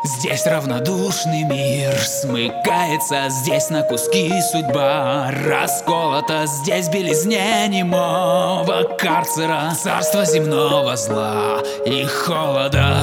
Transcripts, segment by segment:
Здесь равнодушный мир смыкается, здесь на куски судьба расколота, здесь белизне немого карцера, царство земного зла и холода.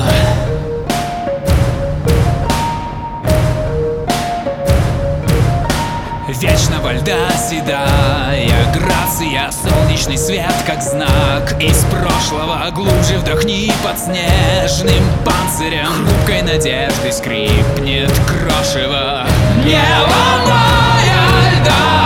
Вечного льда седая грация, солнечный свет как знак из прошлого. Глубже вдохни под снежным панцирем, хрупкой надежды скрипнет крошево. Не ломая льда,